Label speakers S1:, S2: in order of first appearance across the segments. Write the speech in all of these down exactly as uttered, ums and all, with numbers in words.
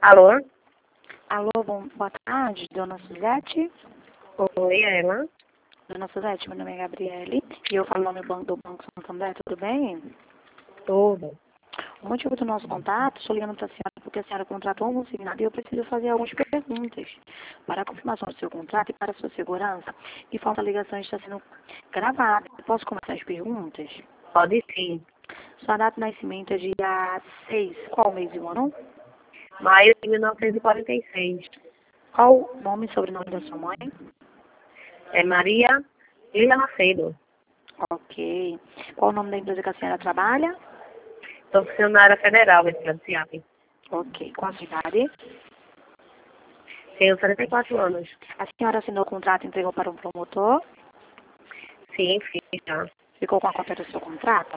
S1: Alô?
S2: Alô, bom, boa tarde, dona Suzete.
S1: Oi, ela.
S2: Dona Suzete, meu nome é Gabriele e eu falo no nome do Banco, do Banco Santander, tudo bem?
S1: Tudo.
S2: O motivo do nosso contato, estou ligando para a senhora porque a senhora contratou um consignado e eu preciso fazer algumas perguntas para a confirmação do seu contrato e para a sua segurança. E falta a ligação está sendo gravada. Posso começar as perguntas?
S1: Pode sim.
S2: Sua data de nascimento é dia seis. Qual mês e o ano?
S1: Maio de mil novecentos e quarenta e seis.
S2: Qual o nome e sobrenome da sua mãe?
S1: É Maria Lila Macedo.
S2: Ok. Qual o nome da empresa que a senhora trabalha?
S1: Sou funcionária federal desse plano de SIAP.
S2: Ok. Qual a sua idade?
S1: Tenho setenta e quatro anos.
S2: A senhora assinou o contrato e entregou para um promotor?
S1: Sim, fiz já.
S2: Ficou com a cópia do seu contrato?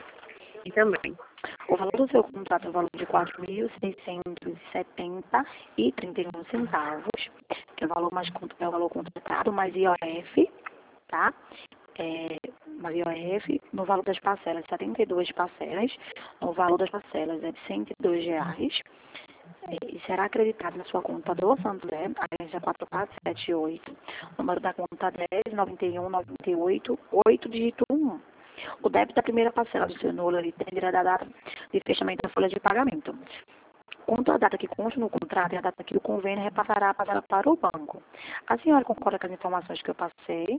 S1: E também.
S2: O valor do seu contrato é o valor de quatro mil seiscentos e setenta e trinta e um centavos, que é o valor mais con- é o valor contratado, mais I O F, tá? É, mais I O F, no valor das parcelas, setenta e duas parcelas, o valor das parcelas é de cento e dois reais, é, e será acreditado na sua conta do Santander, agência quatro quatro sete oito, número da conta dez nove um nove oito oito, dígito um. O débito da primeira parcela do seu nulo ele dependerá da data de fechamento da folha de pagamento. Quanto à data que consta no contrato e a data que o convênio repassará a parcela para o banco. A senhora concorda com as informações que eu passei?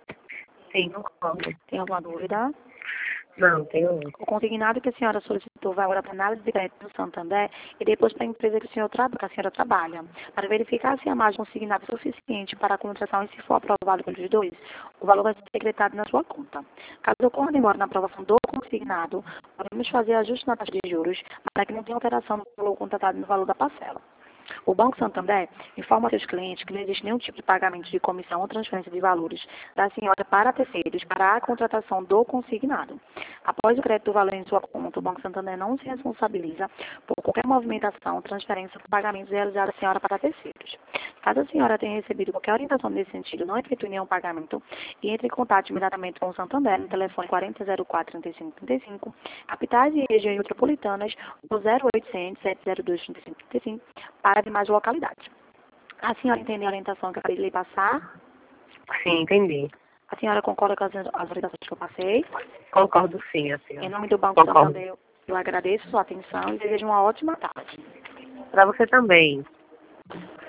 S1: Sim, concordo.
S2: Tem alguma dúvida?
S1: Não, tenho não.
S2: O consignado que a senhora solicitou vai agora para análise de crédito do Santander e depois para a empresa que, o senhor tra- que a senhora trabalha, para verificar se a margem consignada é suficiente para a contratação e se for aprovado pelos dois, o valor vai ser decretado na sua conta. Caso ocorra demora na aprovação do consignado, podemos fazer ajuste na taxa de juros para que não tenha alteração no valor contratado no valor da parcela. O Banco Santander informa a seus clientes que não existe nenhum tipo de pagamento de comissão ou transferência de valores da senhora para terceiros para a contratação do consignado. Após o crédito do valor em sua conta, o Banco Santander não se responsabiliza por qualquer movimentação, transferência ou pagamentos realizados à senhora para terceiros. Caso a senhora tenha recebido qualquer orientação nesse sentido, não efetue nenhum pagamento e entre em contato imediatamente com o Santander no telefone quarenta zero quatro trinta e cinco trinta e cinco, capitais e regiões metropolitanas, no zero oitocentos sete zero dois trinta e cinco trinta e cinco, para demais localidades. A senhora entendeu a orientação que eu acabei de lhe passar?
S1: Sim, entendi.
S2: A senhora concorda com as, as orientações que eu passei?
S1: Concordo sim, a
S2: Em
S1: senhora.
S2: nome do Banco
S1: Concordo.
S2: Santander, eu agradeço sua atenção e desejo uma ótima tarde.
S1: Para você também.